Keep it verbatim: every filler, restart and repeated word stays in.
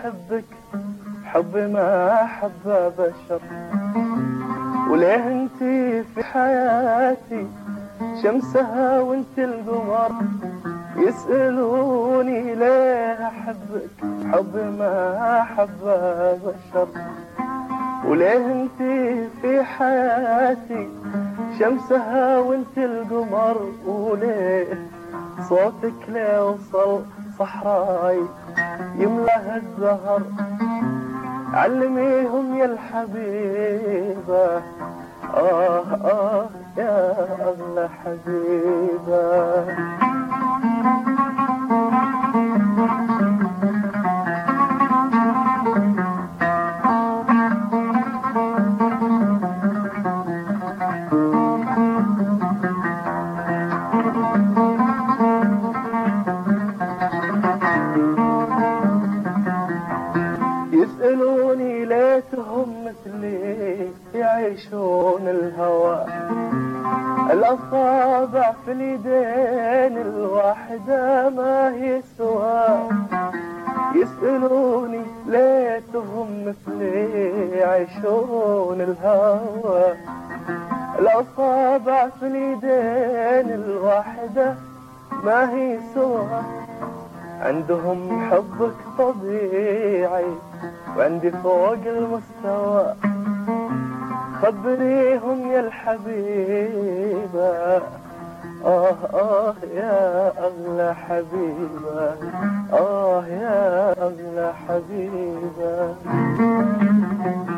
أحبك حب ما حبه بشر، وليه انتي في حياتي شمسها وانت القمر. يسألوني ليه أحبك حب ما حبه بشر، وليه انتي في حياتي شمسها وانت القمر. وليه صوتك ليه وصل صحراي يملأها الزهر. علميهم يا الحبيبة آه آه يا أغلى حبيبة. يسألوني ليتهم مثلي يعيشون الهوى. الأصابع في اليدين الواحدة ما هي سوا. يسألوني ليتهم مثلي يعيشون الهوى. الأصابع في اليدين الواحدة ما هي سوا. عندهم حبك طبيعي وعندي فوق المستوى. خبريهم يا الحبيبة آه آه يا أغلى حبيبة آه يا أغلى حبيبة.